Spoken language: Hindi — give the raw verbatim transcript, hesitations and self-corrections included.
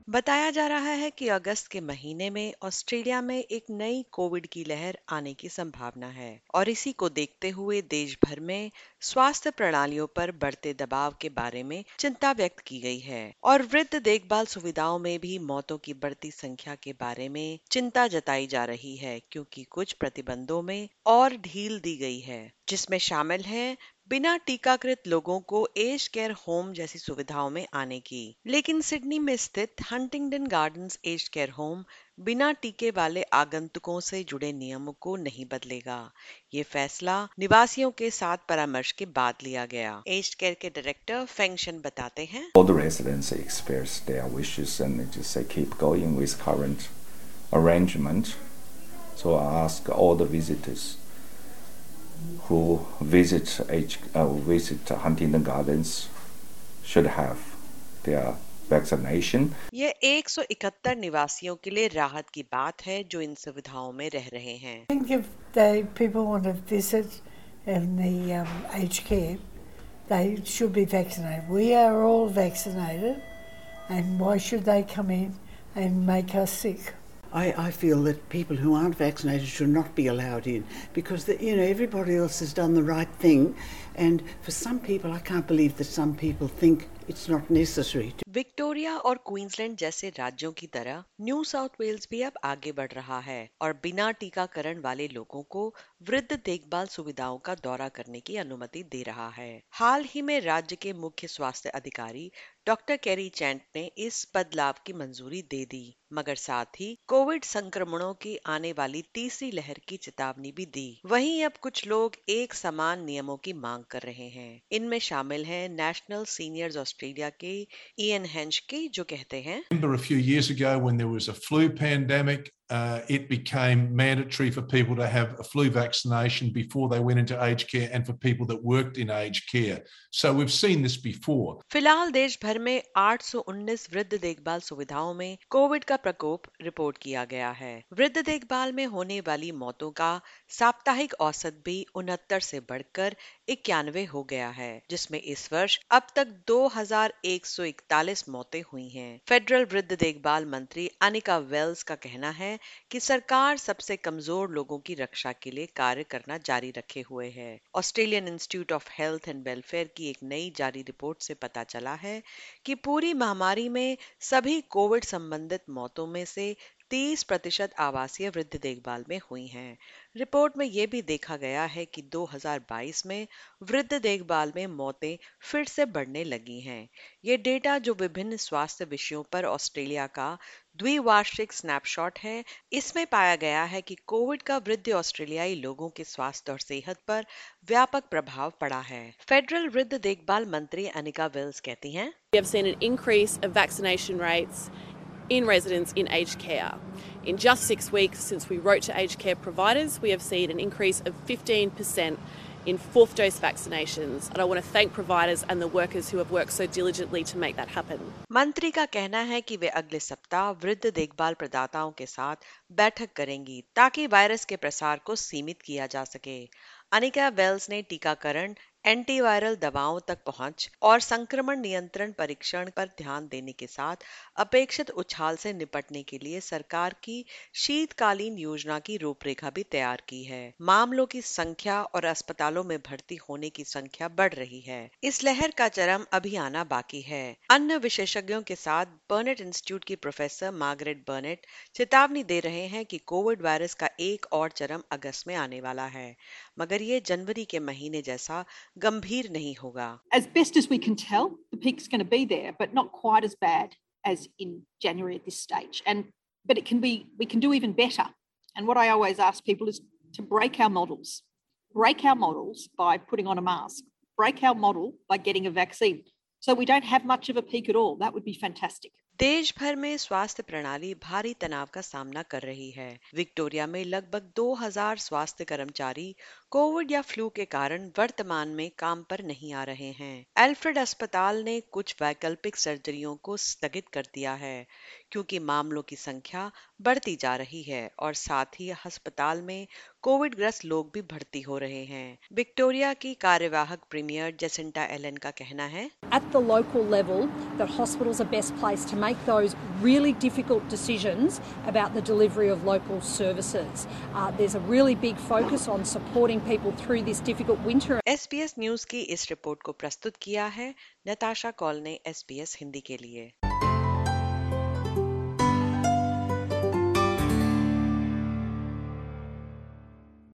बताया जा रहा है कि अगस्त के महीने में ऑस्ट्रेलिया में एक नई कोविड की लहर आने की संभावना है और इसी को देखते हुए देश भर में स्वास्थ्य प्रणालियों पर बढ़ते दबाव के बारे में चिंता व्यक्त की गई है और वृद्ध देखभाल सुविधाओं में भी मौतों की बढ़ती संख्या के बारे में चिंता जताई जा रही है, क्योंकि कुछ प्रतिबंधों में और ढील दी गई है, जिसमें शामिल है बिना टीकाकृत लोगों को एज केयर होम जैसी सुविधाओं में आने की। लेकिन सिडनी में स्थित Huntington Gardens age care home बिना टीके वाले आगंतुकों से जुड़े नियमों को नहीं बदलेगा। ये फैसला निवासियों के साथ परामर्श के बाद लिया गया। एज केयर के डायरेक्टर फेंगशन बताते हैं, All the residents express their wishes and they just say keep going with current arrangement. So I ask all the visitors who visit H, uh, visit Huntington Gardens should have their vaccination. ये एक सौ इकहत्तर निवासियों के लिए राहत की बात है जो इन सुविधाओं में रह रहे हैं। I think if they, people want to visit in the um, aged care, they should be vaccinated. We are all vaccinated, and why should they come in and make us sick? I, I feel that people who aren't vaccinated should not be allowed in because the, you know everybody else has done the right thing, and for some people I can't believe that some people think it's not necessary. Victoria और क्वींसलैंड जैसे राज्यों की तरह न्यू साउथ वेल्स भी अब आगे बढ़ रहा है और बिना टीकाकरण वाले लोगों को वृद्ध देखभाल सुविधाओं का दौरा करने की अनुमति दे रहा है। हाल ही में राज्य के मुख्य स्वास्थ्य अधिकारी डॉक्टर कैरी चैंट ने इस बदलाव की मंजूरी दे दी, मगर साथ ही कोविड संक्रमणों की आने वाली तीसरी लहर की चेतावनी भी दी। वहीं अब कुछ लोग एक समान नियमों की मांग कर रहे हैं। इनमें शामिल हैं नेशनल सीनियर्स ऑस्ट्रेलिया के इयन हेंचके, जो कहते हैं, Remember a few years ago when there was a flu pandemic, uh, it became mandatory for people to have a flu vaccination before they went into aged care and for people that worked in aged care. So we've seen this before. फिलहाल देश भर में आठ सौ उन्नीस वृद्ध देखभाल सुविधाओं में कोविड का प्रकोप रिपोर्ट किया गया है। वृद्ध देखभाल में होने वाली मौतों का साप्ताहिक औसत भी उनहत्तर से बढ़कर इक्यानवे हो गया है, जिसमें इस वर्ष अब तक दो हजार एक सौ इकतालीस मौतें हुई हैं। फेडरल वृद्ध देखभाल मंत्री अनिका वेल्स का कहना है कि सरकार सबसे कमजोर लोगों की रक्षा के लिए कार्य करना जारी रखे हुए है। Australian institute of health and welfare की एक नई जारी रिपोर्ट से पता चला है कि पूरी महामारी में सभी कोविड संबंधित मौतों में से तीस प्रतिशत आवासीय वृद्ध देखभाल में हुई हैं। रिपोर्ट में यह भी देखा गया है कि दो हजार बाईस में वृद्ध देखभाल में मौतें फिर से बढ़ने लगी हैं। ये डेटा, जो विभिन्न स्वास्थ्य विषयों पर ऑस्ट्रेलिया का द्विवार्षिक स्नैपशॉट है, इसमें पाया गया है कि कोविड का वृद्ध ऑस्ट्रेलियाई लोगों के स्वास्थ्य और सेहत पर व्यापक प्रभाव पड़ा है। फेडरल वृद्ध देखभाल मंत्री अनिका वेल्स कहती हैं, We have seen an increase of vaccination rates in residents in aged care. In just six weeks since we wrote to aged care providers, we have seen an increase of fifteen percent in fourth dose vaccinations. And I want to thank providers and the workers who have worked so diligently to make that happen. मंत्री का कहना है कि वे अगले सप्ताह वृद्ध देखभाल प्रदाताओं के साथ बैठक करेंगी ताकि वायरस के प्रसार को सीमित किया जा सके। अनिका वेल्स ने टीकाकरण, एंटीवायरल दवाओं तक पहुंच और संक्रमण नियंत्रण परीक्षण पर ध्यान देने के साथ अपेक्षित उछाल से निपटने के लिए सरकार की शीतकालीन योजना की रूपरेखा भी तैयार की है। मामलों की संख्या और अस्पतालों में भर्ती होने की संख्या बढ़ रही है। इस लहर का चरम अभी आना बाकी है। अन्य विशेषज्ञों के साथ बर्नेट इंस्टीट्यूट की प्रोफेसर मार्गरेट बर्नेट चेतावनी दे रहे हैं कि कोविड वायरस का एक और चरम अगस्त में आने वाला है, मगर ये जनवरी के महीने जैसा गंभीर नहीं होगा। As best as we can tell, the peak's going to be there, but not quite as bad as in January at this stage. And but it can be, we can do even better. And what I always ask people is to break our models. Break our models by putting on a mask. Break our model by getting a vaccine. So we don't have much of a peak at all. That would be fantastic. देश भर में स्वास्थ्य प्रणाली भारी तनाव का सामना कर रही है। विक्टोरिया में लगभग दो हजार स्वास्थ्य कर्मचारी कोविड या फ्लू के कारण वर्तमान में काम पर नहीं आ रहे हैं। एल्फ्रेड अस्पताल ने कुछ वैकल्पिक सर्जरियों को स्थगित कर दिया है क्योंकि मामलों की संख्या बढ़ती जा रही है और साथ ही अस्पताल में कोविड ग्रस्त लोग भी भर्ती हो रहे हैं। विक्टोरिया की कार्यवाहक प्रीमियर जेसिंटा एलन का कहना है, At the local level, that hospitals are best placed to make those really difficult decisions about the delivery of local services. Uh, there's a really big focus on supporting people through this difficult winter. S B S news की इस रिपोर्ट को प्रस्तुत किया है नताशा कॉल ने एस बी एस हिंदी के लिए।